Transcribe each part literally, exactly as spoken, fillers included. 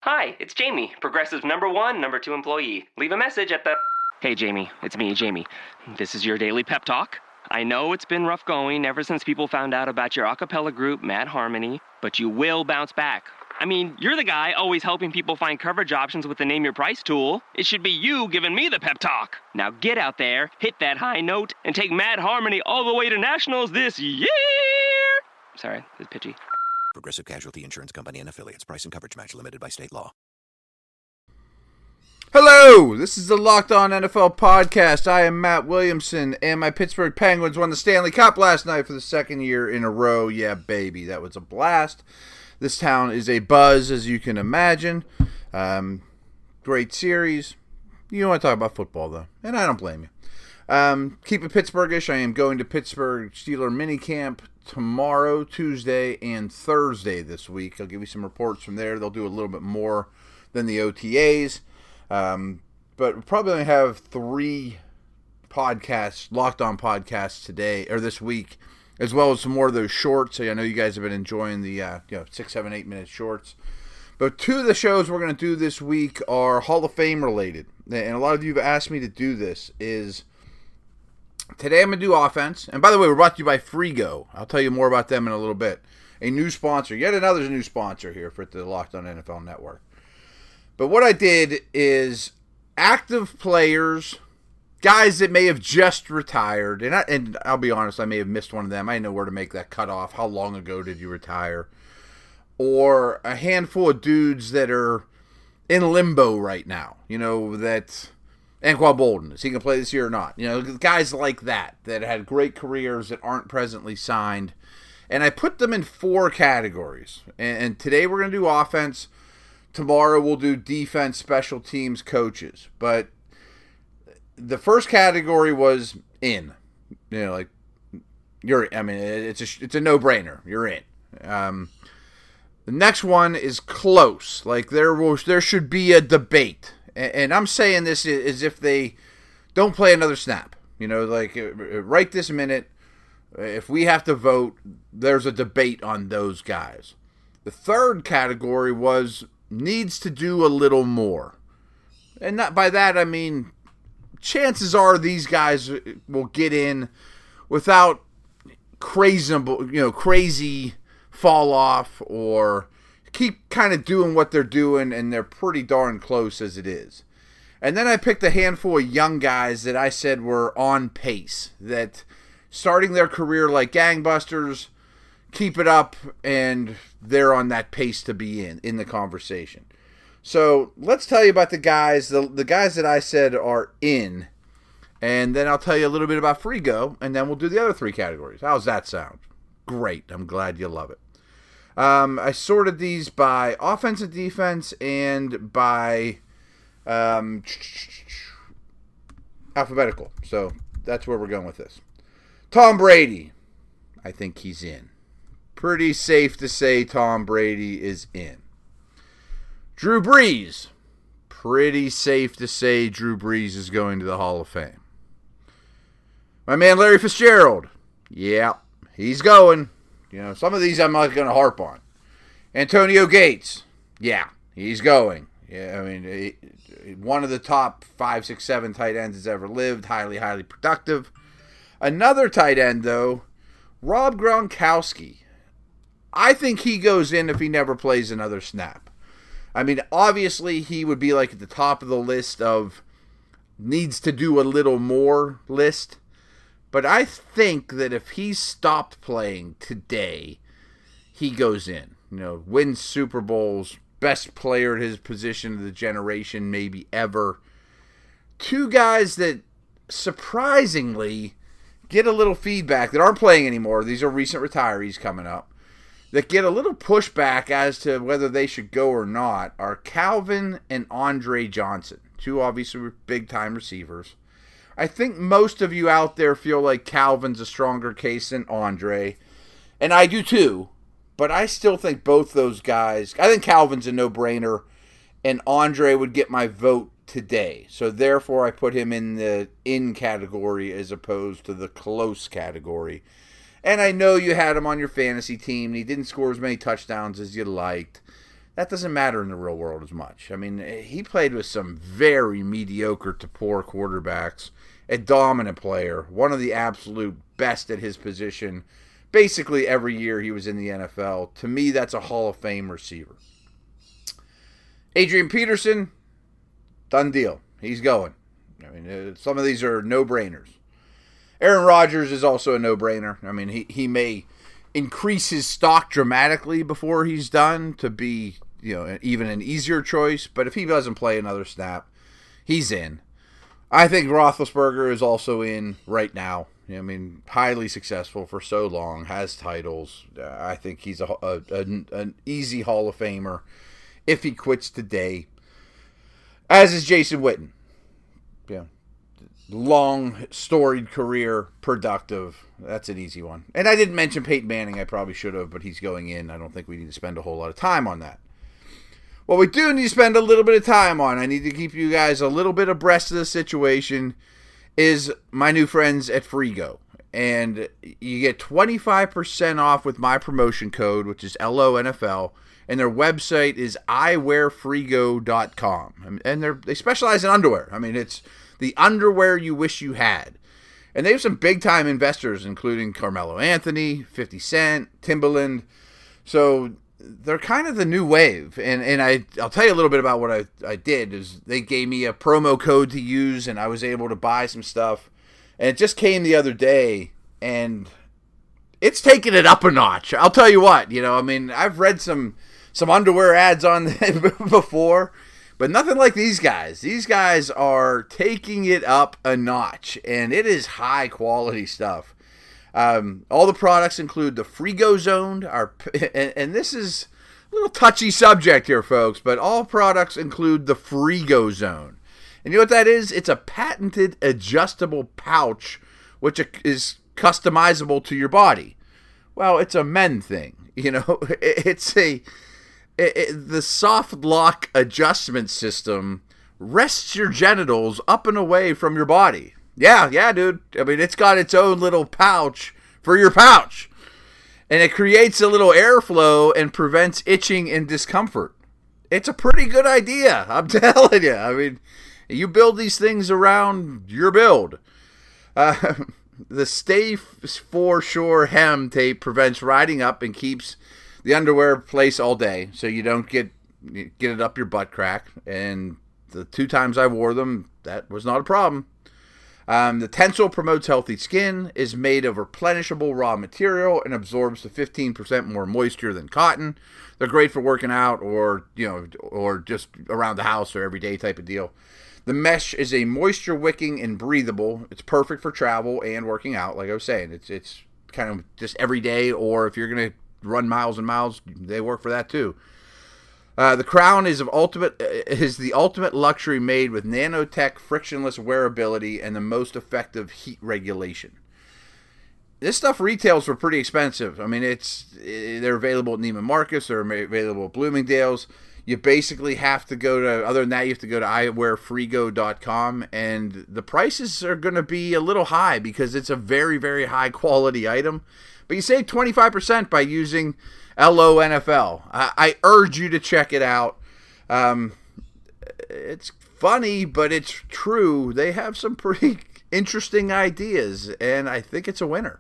Hi, it's Jamie, Progressive's number one, number two employee. Leave a message at the... Hey, Jamie, it's me, Jamie. This is your daily pep talk. I know it's been rough going ever since people found out about your a cappella group, Mad Harmony, but you will bounce back. I mean, you're the guy always helping people find coverage options with the Name Your Price tool. It should be you giving me the pep talk. Now get out there, hit that high note, and take Mad Harmony all the way to nationals this year! Sorry, it's pitchy. Progressive Casualty Insurance Company and Affiliates. Price and coverage match limited by state law. Hello, this is the Locked On N F L podcast. I am Matt Williamson, and my Pittsburgh Penguins won the Stanley Cup last night for the second year in a row. Yeah, baby, that was a blast. This town is a buzz, as you can imagine. Um, great series. You don't want to talk about football, though, and I don't blame you. Um, keep it Pittsburghish. I am going to Pittsburgh Steeler minicamp tomorrow, Tuesday, and Thursday this week. I'll give you some reports from there. They'll do a little bit more than the O T As. Um, but we'll probably only have three podcasts, Locked On podcasts today, or this week, as well as some more of those shorts. So I know you guys have been enjoying the uh, you know, six, seven, eight minute shorts. But two of the shows we're going to do this week are Hall of Fame related. And a lot of you have asked me to do this. Is Today I'm going to do offense. And by the way, we're brought to you by Frigo. I'll tell you more about them in a little bit. A new sponsor. Yet another new sponsor here for the Locked On N F L Network. But what I did is active players, guys that may have just retired. And, I, and I'll be honest, I may have missed one of them. I didn't know where to make that cutoff. How long ago did you retire? Or a handful of dudes that are in limbo right now. You know, that... Anquan Boldin, is he going to play this year or not? You know, guys like that, that had great careers that aren't presently signed. And I put them in four categories. And, and today we're going to do offense. Tomorrow we'll do defense, special teams, coaches. But the first category was in. You know, like, you're, I mean, it's a, it's a no-brainer. You're in. Um, the next one is close. Like, there will, there should be a debate. And I'm saying this as if they don't play another snap. You know, like right this minute, if we have to vote, there's a debate on those guys. The third category was needs to do a little more. And not by that, I mean, chances are these guys will get in without crazy, you know, crazy fall off or keep kind of doing what they're doing, and they're pretty darn close as it is. And then I picked a handful of young guys that I said were on pace, that starting their career like gangbusters, keep it up, and they're on that pace to be in, in the conversation. So let's tell you about the guys, the, the guys that I said are in, and then I'll tell you a little bit about Frigo, and then we'll do the other three categories. How's that sound? Great. I'm glad you love it. Um, I sorted these by offense and defense and by um, alphabetical. So that's where we're going with this. Tom Brady. I think he's in. Pretty safe to say Tom Brady is in. Drew Brees. Pretty safe to say Drew Brees is going to the Hall of Fame. My man Larry Fitzgerald. Yeah, he's going. You know, some of these I'm not going to harp on. Antonio Gates. Yeah, he's going. Yeah, I mean, he, one of the top five, six, seven tight ends that's ever lived. Highly, highly productive. Another tight end, though, Rob Gronkowski. I think he goes in if he never plays another snap. I mean, obviously, he would be like at the top of the list of needs to do a little more list. But I think that if he stopped playing today, he goes in. You know, wins Super Bowls, best player at his position of the generation maybe ever. Two guys that surprisingly get a little feedback that aren't playing anymore. These are recent retirees coming up. That get a little pushback as to whether they should go or not are Calvin and Andre Johnson. Two obviously big-time receivers. I think most of you out there feel like Calvin's a stronger case than Andre, and I do too, but I still think both those guys, I think Calvin's a no-brainer, and Andre would get my vote today. So therefore I put him in the in category as opposed to the close category. And I know you had him on your fantasy team, and he didn't score as many touchdowns as you liked. that doesn't matter in the real world as much. I mean, he played with some very mediocre to poor quarterbacks, a dominant player, one of the absolute best at his position, basically every year he was in the N F L. To me, that's a Hall of Fame receiver. Adrian Peterson, done deal. He's going. I mean, some of these are no-brainers. Aaron Rodgers is also a no-brainer. I mean, he, he may increase his stock dramatically before he's done to be, you know, even an easier choice. But if he doesn't play another snap, he's in. I think Roethlisberger is also in right now. I mean, highly successful for so long, has titles. Uh, I think he's a, a, a an easy Hall of Famer if he quits today. As is Jason Witten. Yeah, long, storied career, productive. That's an easy one. And I didn't mention Peyton Manning. I probably should have, but he's going in. I don't think we need to spend a whole lot of time on that. What we do need to spend a little bit of time on, I need to keep you guys a little bit abreast of the situation, is my new friends at Frigo. And you get twenty-five percent off with my promotion code, which is L O N F L. And their website is i wear frigo dot com. And they're, they specialize in underwear. I mean, it's the underwear you wish you had. And they have some big-time investors, including Carmelo Anthony, fifty Cent, Timbaland. So they're kind of the new wave. And and I, I'll tell you a little bit about what I, I did. Is they gave me a promo code to use, and I was able to buy some stuff. And it just came the other day, and it's taken it up a notch. I'll tell you what. You know, I mean, I've read some... some underwear ads on before, but nothing like these guys. These guys are taking it up a notch, and it is high quality stuff. Um, all the products include the Frigo Zone, our, and, and this is a little touchy subject here, folks, but all products include the Frigo Zone. And you know what that is? It's a patented adjustable pouch, which is customizable to your body. Well, it's a men thing, you know. It's a... It, it, the soft lock adjustment system rests your genitals up and away from your body. Yeah, yeah, dude. I mean, it's got its own little pouch for your pouch. And it creates a little airflow and prevents itching and discomfort. It's a pretty good idea, I'm telling you. I mean, you build these things around your build. Uh, the Stay For Sure hem tape prevents riding up and keeps the underwear place all day, so you don't get get it up your butt crack. And the two times I wore them, that was not a problem. Um, the Tencel promotes healthy skin, is made of replenishable raw material, and absorbs to fifteen percent more moisture than cotton. They're great for working out, or you know, or just around the house or everyday type of deal. The mesh is a moisture wicking and breathable. It's perfect for travel and working out. Like I was saying, it's it's kind of just every day, or if you're gonna run miles and miles, they work for that too. Uh, the Crown is of ultimate is the ultimate luxury made with nanotech frictionless wearability and the most effective heat regulation. This stuff retails for pretty expensive. I mean, it's they're available at Neiman Marcus, they're available at Bloomingdale's. You basically have to go to, other than that, you have to go to i wear frigo dot com, and the prices are going to be a little high because it's a very, very high quality item. But you save twenty-five percent by using L O N F L. I, I urge you to check it out. Um, it's funny, but it's true. They have some pretty interesting ideas, and I think it's a winner.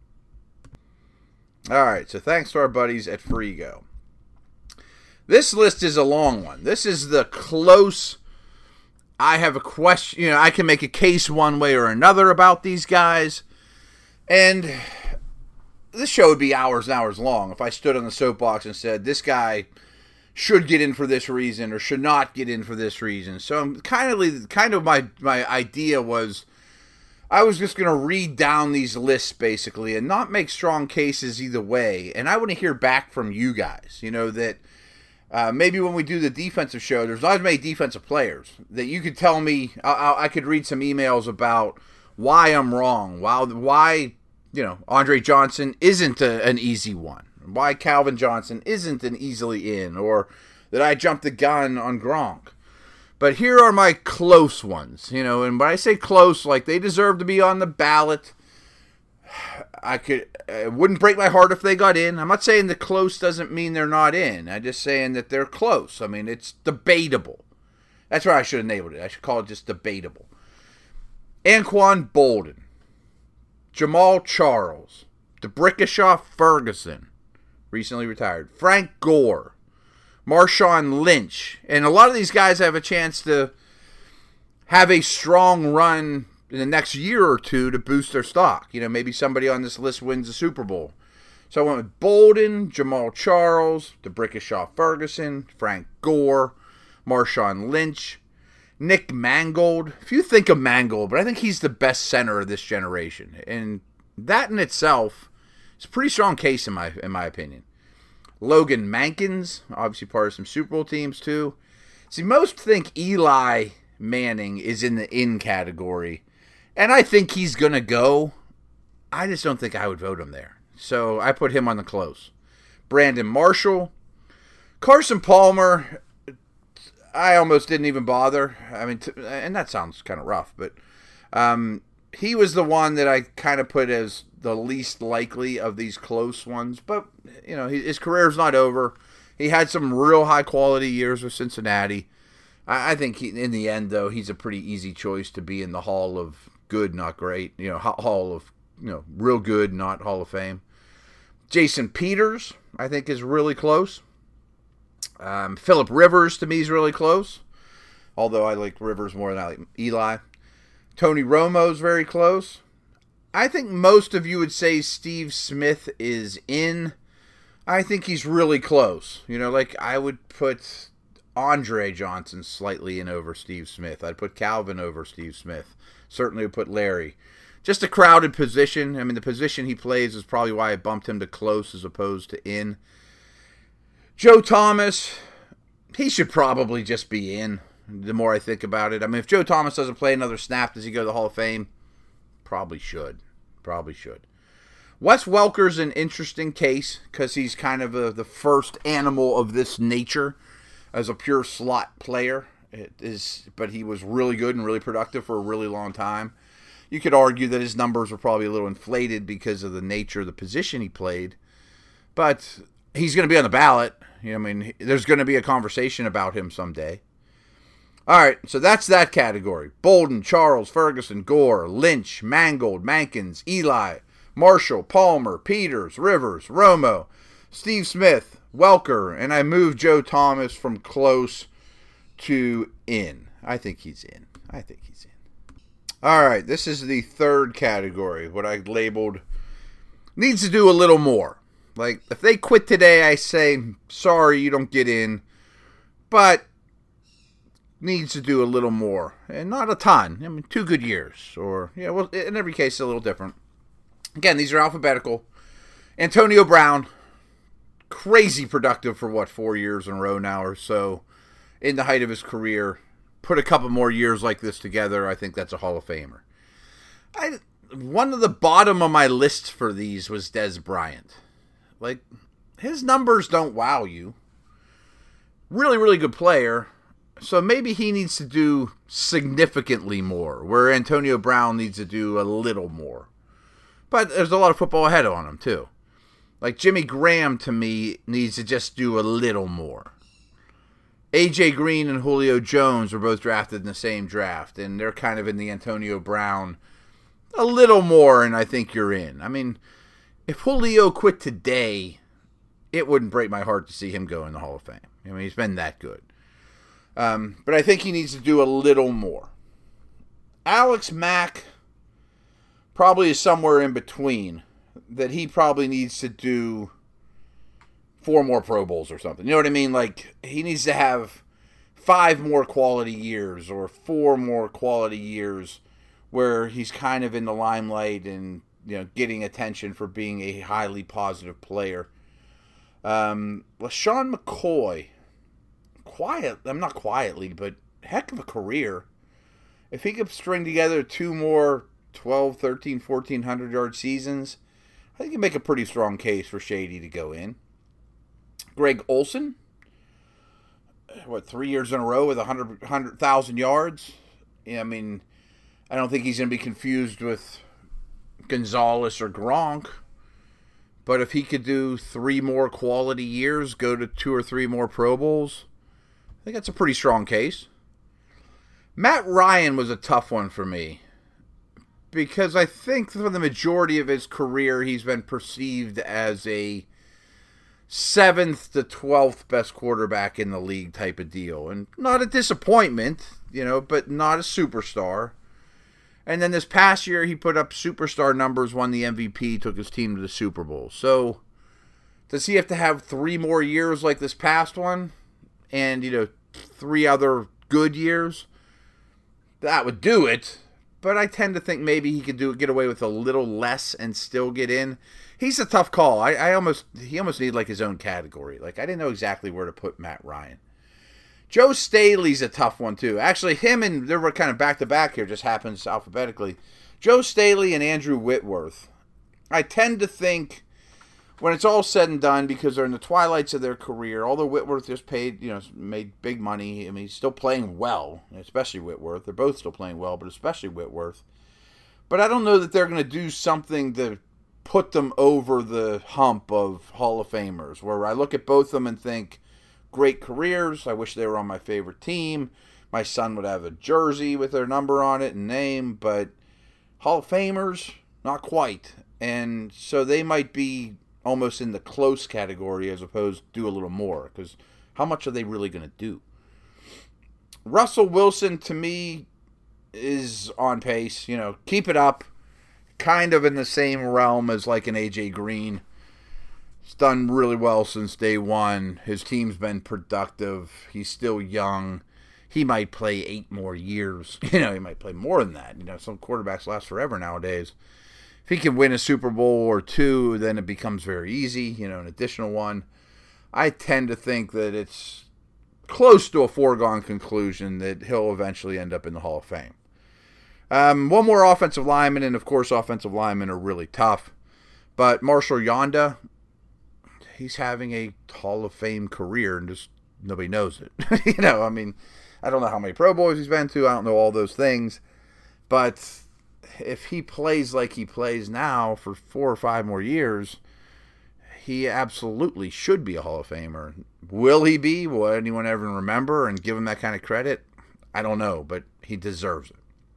All right, so thanks to our buddies at Frigo. This list is a long one. This is the close. I have a question. You know, I can make a case one way or another about these guys, and this show would be hours and hours long if I stood on the soapbox and said this guy should get in for this reason or should not get in for this reason. So I'm kind of kind of my my idea was I was just going to read down these lists basically and not make strong cases either way. And I want to hear back from you guys. You know that uh, maybe when we do the defensive show, there's not as many defensive players that you could tell me. I, I could read some emails about why I'm wrong. Why why. You know, Andre Johnson isn't a, an easy one. Why Calvin Johnson isn't an easily in, or that I jumped the gun on Gronk. But here are my close ones, you know, and when I say close, like they deserve to be on the ballot. I could. It wouldn't break my heart if they got in. I'm not saying the close doesn't mean they're not in. I'm just saying that they're close. I mean, it's debatable. That's why I should have nailed it. I should call it just debatable. Anquan Boldin, Jamal Charles, D'Brickashaw Ferguson, recently retired, Frank Gore, Marshawn Lynch, and a lot of these guys have a chance to have a strong run in the next year or two to boost their stock. You know, maybe somebody on this list wins the Super Bowl. So I went with Boldin, Jamal Charles, D'Brickashaw Ferguson, Frank Gore, Marshawn Lynch, Nick Mangold. If you think of Mangold, but I think he's the best center of this generation. And that in itself is a pretty strong case in my in my opinion. Logan Mankins, obviously part of some Super Bowl teams too. See, most think Eli Manning is in the in category. And I think he's going to go. I just don't think I would vote him there. So I put him on the close. Brandon Marshall. Carson Palmer, I almost didn't even bother. I mean, t- and that sounds kind of rough, but um, he was the one that I kind of put as the least likely of these close ones. But, you know, his career's not over. He had some real high-quality years with Cincinnati. I, I think he, in the end, though, he's a pretty easy choice to be in the Hall of Good, not great. You know, Hall of, you know, real good, not Hall of Fame. Jason Peters, I think, is really close. Um, Phillip Rivers, to me, is really close. Although I like Rivers more than I like Eli. Tony Romo's very close. I think most of you would say Steve Smith is in. I think he's really close. You know, like I would put Andre Johnson slightly in over Steve Smith. I'd put Calvin over Steve Smith. Certainly would put Larry. Just a crowded position. I mean, the position he plays is probably why I bumped him to close as opposed to in. Joe Thomas, he should probably just be in, the more I think about it. I mean, if Joe Thomas doesn't play another snap, does he go to the Hall of Fame? Probably should. Probably should. Wes Welker's an interesting case because he's kind of a, the first animal of this nature as a pure slot player. It is, but he was really good and really productive for a really long time. You could argue that his numbers were probably a little inflated because of the nature of the position he played. But he's going to be on the ballot. You know, I mean, there's going to be a conversation about him someday. All right, so that's that category. Boldin, Charles, Ferguson, Gore, Lynch, Mangold, Mankins, Eli, Marshall, Palmer, Peters, Rivers, Romo, Steve Smith, Welker, and I moved Joe Thomas from close to in. I think he's in. I think he's in. All right, this is the third category, what I labeled needs to do a little more. Like, if they quit today, I say, sorry, you don't get in, but needs to do a little more. And not a ton. I mean, two good years. Or, yeah, well, in every case, a little different. Again, these are alphabetical. Antonio Brown, crazy productive for, what, four years in a row now or so. In the height of his career, put a couple more years like this together, I think that's a Hall of Famer. I, one of the bottom of my list for these was Dez Bryant. Like, his numbers don't wow you. Really, really good player. So maybe he needs to do significantly more, where Antonio Brown needs to do a little more. But there's a lot of football ahead on him, too. Like, Jimmy Graham, to me, needs to just do a little more. A J Green and Julio Jones were both drafted in the same draft, and they're kind of in the Antonio Brown a little more, and I think you're in. I mean, if Julio quit today, it wouldn't break my heart to see him go in the Hall of Fame. I mean, he's been that good. Um, but I think he needs to do a little more. Alex Mack probably is somewhere in between, that he probably needs to do four more Pro Bowls or something. You know what I mean? Like, he needs to have five more quality years or four more quality years where he's kind of in the limelight and, you know, getting attention for being a highly positive player. Um, LaShawn McCoy, quiet, I'm not quietly, but heck of a career. If he could string together two more twelve, thirteen, fourteen hundred yard seasons, I think you make a pretty strong case for Shady to go in. Greg Olsen, what, three years in a row with one hundred, one hundred thousand yards? Yeah, I mean, I don't think he's going to be confused with Gonzalez or Gronk. But if he could do three more quality years, go to two or three more Pro Bowls, I think that's a pretty strong case. Matt Ryan was a tough one for me because I think for the majority of his career, he's been perceived as a seventh to twelfth best quarterback in the league type of deal. And not a disappointment, you know, but not a superstar. And then this past year, he put up superstar numbers, won the M V P, took his team to the Super Bowl. So, does he have to have three more years like this past one? And, you know, three other good years? That would do it. But I tend to think maybe he could do get away with a little less and still get in. He's a tough call. I, I almost he almost needed like his own category. Like, I didn't know exactly where to put Matt Ryan. Joe Staley's a tough one, too. Actually, him and they were kind of back-to-back here, just happens alphabetically. Joe Staley and Andrew Whitworth. I tend to think, when it's all said and done, because they're in the twilights of their career, although Whitworth just paid, you know, made big money, I mean, he's still playing well, especially Whitworth. They're both still playing well, but especially Whitworth. But I don't know that they're going to do something to put them over the hump of Hall of Famers, where I look at both of them and think, great careers. I wish they were on my favorite team. My son would have a jersey with their number on it and name, but Hall of Famers, not quite. And so they might be almost in the close category as opposed to do a little more, because how much are they really going to do? Russell Wilson, to me, is on pace. You know, keep it up. Kind of in the same realm as like an A J Green. He's done really well since day one. His team's been productive. He's still young. He might play eight more years. You know, he might play more than that. You know, some quarterbacks last forever nowadays. If he can win a Super Bowl or two, then it becomes very easy. You know, an additional one. I tend to think that it's close to a foregone conclusion that he'll eventually end up in the Hall of Fame. Um, one more offensive lineman, and of course offensive linemen are really tough. But Marshall Yanda, he's having a Hall of Fame career, and just nobody knows it. You know, I mean, I don't know how many Pro Bowls he's been to. I don't know all those things. But if he plays like he plays now for four or five more years, he absolutely should be a Hall of Famer. Will he be? Will anyone ever remember and give him that kind of credit? I don't know, but he deserves it.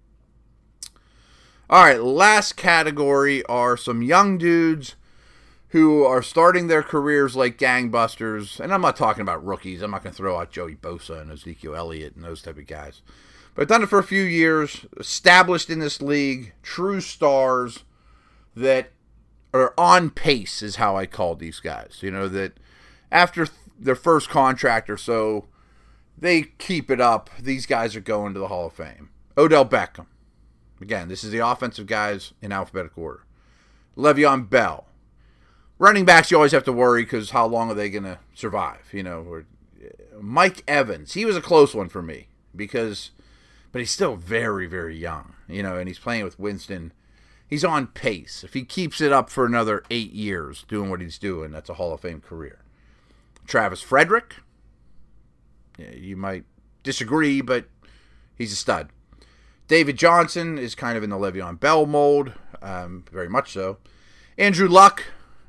All right, last category are some young dudes who are starting their careers like gangbusters. And I'm not talking about rookies. I'm not going to throw out Joey Bosa and Ezekiel Elliott and those type of guys. But I've done it for a few years, established in this league, true stars that are on pace is how I call these guys. You know, that after their first contract or so, they keep it up. These guys are going to the Hall of Fame. Odell Beckham. Again, this is the offensive guys in alphabetical order. Le'Veon Bell. Running backs, you always have to worry because how long are they going to survive? You know, or Mike Evans. He was a close one for me because, but he's still very, very young. You know, and he's playing with Winston. He's on pace. If he keeps it up for another eight years doing what he's doing, that's a Hall of Fame career. Travis Frederick. Yeah, you might disagree, but he's a stud. David Johnson is kind of in the Le'Veon Bell mold, um, very much so. Andrew Luck,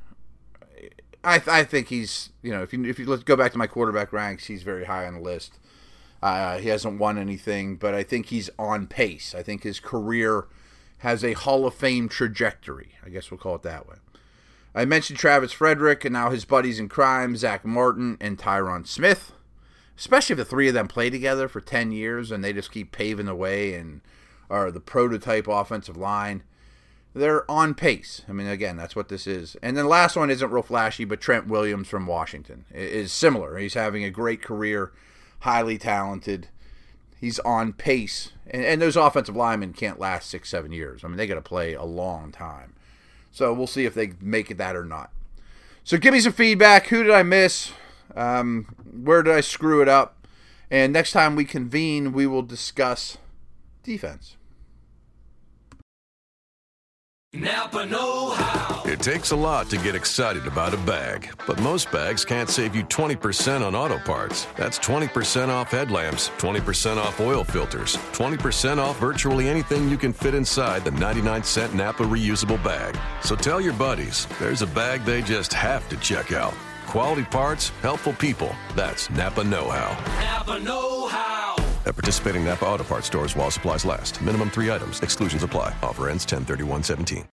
I, th- I think he's, you know, if you if you let's go back to my quarterback ranks, he's very high on the list. Uh, he hasn't won anything, but I think he's on pace. I think his career has a Hall of Fame trajectory. I guess we'll call it that way. I mentioned Travis Frederick, and now his buddies in crime, Zach Martin and Tyron Smith. Especially if the three of them play together for ten years and they just keep paving the way and are the prototype offensive line. They're on pace. I mean, again, that's what this is. And then the last one isn't real flashy, but Trent Williams from Washington is similar. He's having a great career, highly talented. He's on pace. And, and those offensive linemen can't last six, seven years. I mean, they got to play a long time. So we'll see if they make it that or not. So give me some feedback. Who did I miss? Um, where did I screw it up? And next time we convene, we will discuss defense. Napa know-how. It takes a lot to get excited about a bag, but most bags can't save you twenty percent on auto parts. That's twenty percent off headlamps, twenty percent off oil filters, twenty percent off virtually anything you can fit inside the ninety-nine cent Napa reusable bag. So tell your buddies, there's a bag they just have to check out. Quality parts, helpful people. That's Napa know-how. Napa know-how. At participating Napa Auto Parts stores while supplies last. Minimum three items. Exclusions apply. Offer ends ten thirty-one seventeen.